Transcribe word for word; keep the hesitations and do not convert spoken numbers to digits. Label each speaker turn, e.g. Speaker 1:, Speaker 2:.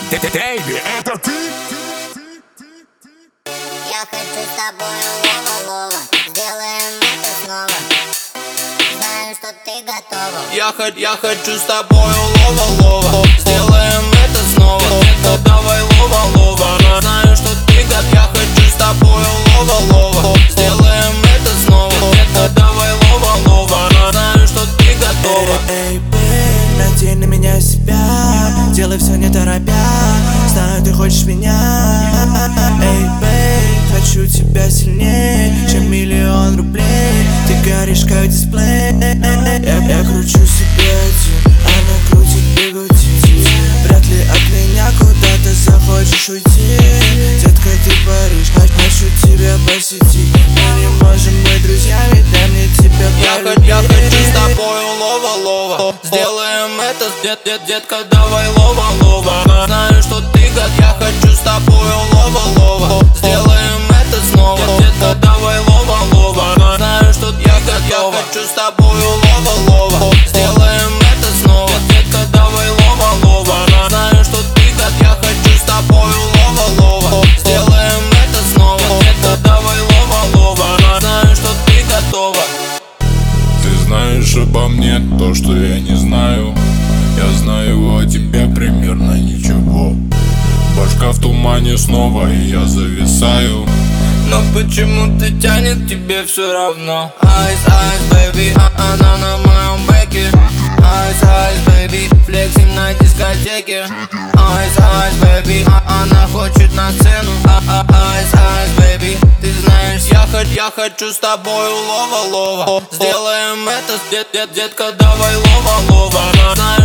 Speaker 1: Дэйби, это ты?
Speaker 2: Я хочу с тобой лова-лова, сделаем это снова. Знаю, что ты готова.
Speaker 3: Я, я хочу с тобой лова-лова, сделаем это снова. Детка, давай лова-лова, знаю, что ты готова. Я хочу с тобой лова-лова, сделаем это снова. Детка, давай лова-лова, знаю, что ты готова.
Speaker 4: Эй, бэй, надень на меня себя, делай все не торопя. Знаю, ты хочешь меня. Эй, бэй, хочу тебя сильнее, чем миллион рублей. Ты горишь как дисплей. Я, я кручу себе один, она крутит бигуди. Вряд ли от меня куда-то захочешь уйти. Детка, ты паришь, хочу тебя посетить. Мы не можем быть друзьями, дай мне тебя полюбить.
Speaker 3: Я, я хочу с тобой лова-лова, сделаем это, дет, дет, детка, давай лова-лова. Знаю, что ты готова. Я хочу с тобой лова-лова, сделаем это снова. Детка, давай лова-лова, знаю, что я готова. Я хочу с тобой лова-лова, сделаем это снова. Детка, давай лова-лова, знаю, что ты готова. Я хочу с тобой лова-лова, сделаем это снова. Детка, давай лова-лова, знаю, что ты готова.
Speaker 1: Ты знаешь обо мне то, что я не знаю. Я знаю о тебе примерно ничего. Башка в тумане снова, и я зависаю.
Speaker 3: Но почему-то тянет тебе все равно. Айс, айс, бэйби, а она на моем бэке. Айс, айс, бэйби, флексим на дискотеке. Айс, айс, бэйби, а она хочет на сцену. Айс, айс, бэйби, ты знаешь, я, хоть, я хочу с тобой лова-лова. Сделаем это, дет, дет, детка, давай лова-лова.